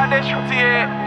that shit.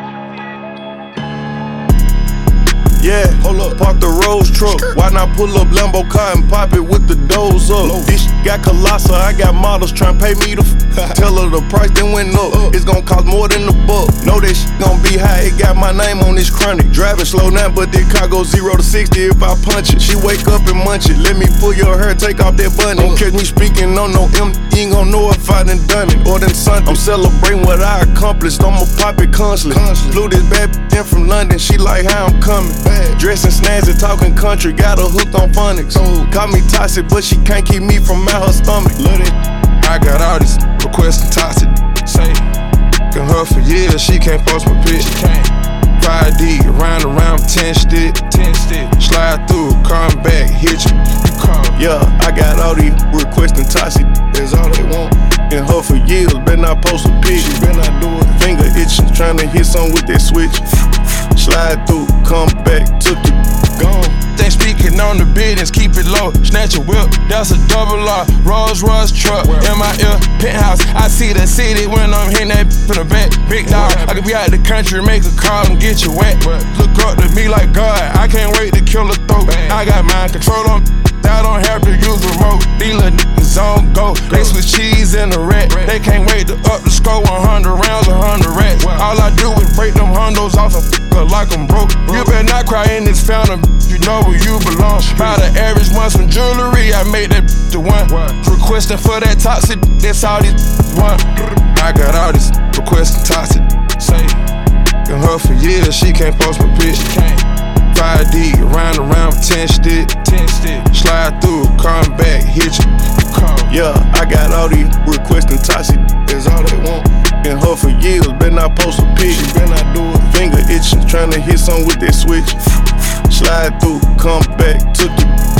Yeah, hold up, park the Rose truck. Why not pull up Lambo car and pop it with the doors up? This shit got colossal, I got models tryna pay me the Tell her the price then went up, it's gon' cost more than the buck. Know that shit gon' be high, it got my name on this chronic. Driving slow now, but this car goes 0 to 60 if I punch it. She wake up and munch it, let me pull your hair, take off that bun. Don't catch me speaking on no M, you ain't gon' know if I done done it or done something. I'm celebrating what I accomplished, I'ma pop it constantly. Flew this bad in from London, she like how I'm coming. Dressing snazzy, talking country, got her hooked on phonics. Call me toxic, but she can't keep me from out her stomach. Love it. I got all these requesting toxic. Say, Can her for years, she can't post my pitch. can't. 5D, around 10 stick. 10 stick. Slide through, come back, hit you. You come. Yeah, I got all these requesting toxic, that's all they want. And her for years, better not post a pic. She better not do it. Finger itching, tryna hit something with that switch. Slide through, come back, took it, gone. They speaking on the business, keep it low. Snatch a whip, that's a double R. Rolls Royce truck, in my ear, penthouse. I see the city when I'm hitting that from the back. Big dog, I could be out the country, make a call and get you wet. Look up to me like God, I can't wait to kill a throat. I got mind control on, I don't have to use a remote. These little niggas on go, they switch cheese in the rack. They can't wait to up the score, 100 rounds, 100 racks. All I do is break them hundos off and like I'm broke. You better not cry in this fountain, you know where you belong. By the average month some jewelry, I made that the one. Requesting for that toxic, that's all these want. I got all these requesting toxic. Say, Can her for years, she can't post my pitch. can't. 5D, around 10 stick. 10 stick. Slide through, come back, hit you. You come. Yeah, I got all these requesting toxic, that's all they want. And her for years, better not post a pic. She better not do it. Finger itching, tryna hit something with that switch. Slide through, come back, took it.